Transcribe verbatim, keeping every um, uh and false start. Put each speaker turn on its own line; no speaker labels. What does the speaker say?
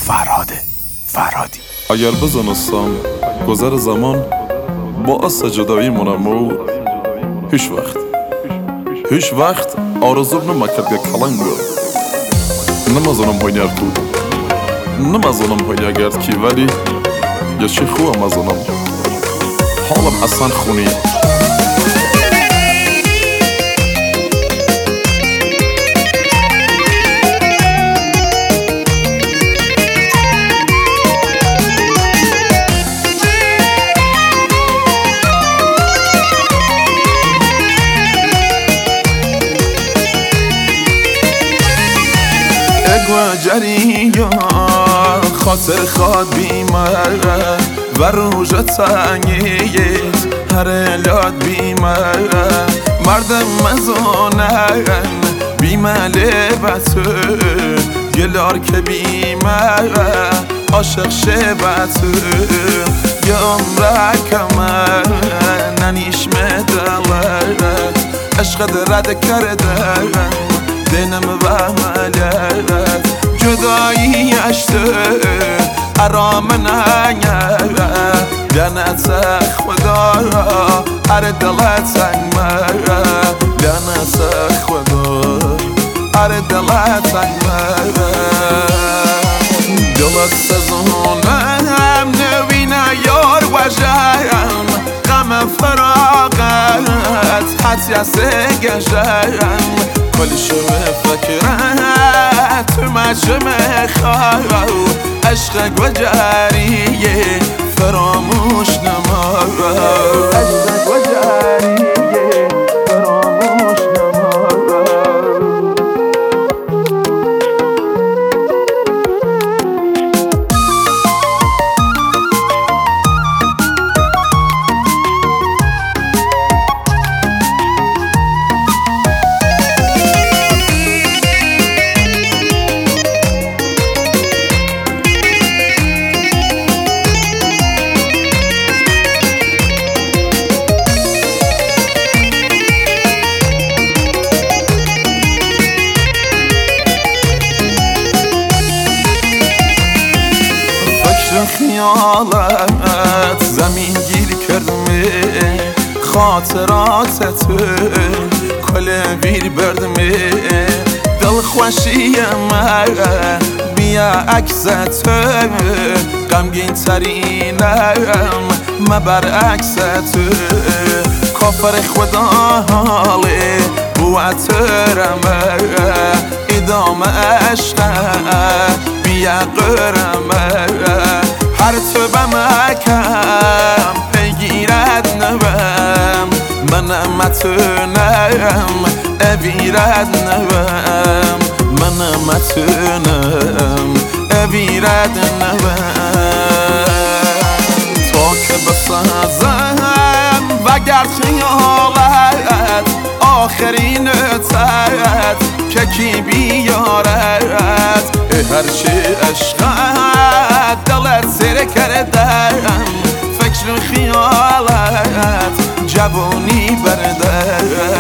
فراده فرادی.
اگر بزنستم گذر زمان باعث جدایی منم و هیچ وقت هیچ وقت آرزوم نمکرد که کلنگ نمازنم هاینیار کود نمازنم هاینیار گرد کی ولی یا چی خواه مازنم حالم اصلا خونی جریان خاطر خواد بیمه و روژ تنگیت هر الاد بیمه مردم مزانن بیمه لبتو گلار که بیمه عاشق شبتو یه عمرکمه ننیش مدلت عشق رد کرده دنم و ملت جدایی اشته ارام نگه لعنت خدا هر دلت سنگمه لعنت خدا هر دلت سنگمه دلت سزونم نوینه یار وجهم غم فراغت حتی سگشم کل شمه فکرت مجمع خواه عشق و جریه فراموش نما عشق و جریه فراموش نما خیالت زمین گیر کردمه خاطرات تو کل ویر بردمه دل خوشیم بیا عکس تو غمگین ترینم مبر عکس تو کافر خدا حاله بو ترمه ادامه عشق بیا قرمه هر تو بمکم پیگیرد نبم منم متونم اویرد نبم منم متونم اویرد نبم تا که بسازم وگر خیالت آخرین تد که کی بیارد هر چه عشقت دلت سر کردم فکر خیالت جوانی برده